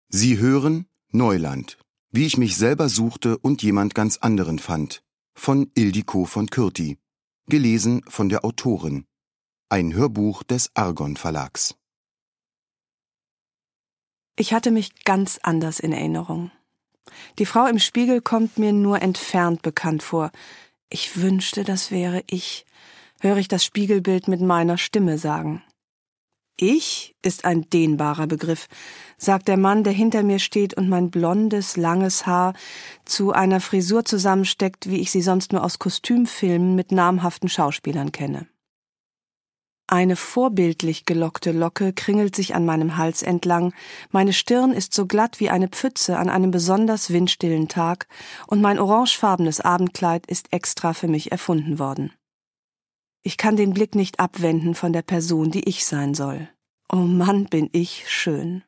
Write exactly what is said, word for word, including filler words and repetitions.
Sie hören Neuland, wie ich mich selber suchte und jemand ganz anderen fand, von Ildiko von Kürti, gelesen von der Autorin. Ein Hörbuch des Argon Verlags. Ich hatte mich ganz anders in Erinnerung. Die Frau im Spiegel kommt mir nur entfernt bekannt vor. Ich wünschte, das wäre ich, höre ich das Spiegelbild mit meiner Stimme sagen. Ich ist ein dehnbarer Begriff, sagt der Mann, der hinter mir steht und mein blondes, langes Haar zu einer Frisur zusammensteckt, wie ich sie sonst nur aus Kostümfilmen mit namhaften Schauspielern kenne. Eine vorbildlich gelockte Locke kringelt sich an meinem Hals entlang, meine Stirn ist so glatt wie eine Pfütze an einem besonders windstillen Tag und mein orangefarbenes Abendkleid ist extra für mich erfunden worden. Ich kann den Blick nicht abwenden von der Person, die ich sein soll. Oh Mann, bin ich schön.